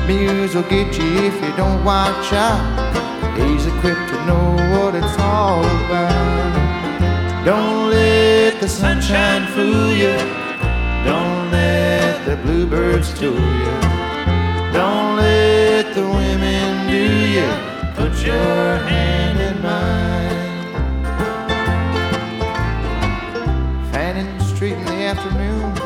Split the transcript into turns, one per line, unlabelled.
Muse will get you if you don't watch out. He's equipped to know what it's all about. Don't let the sunshine fool you. Don't let the bluebirds tool you. Don't let the women do you. Put your hand in mine. Fanning Street in the afternoon,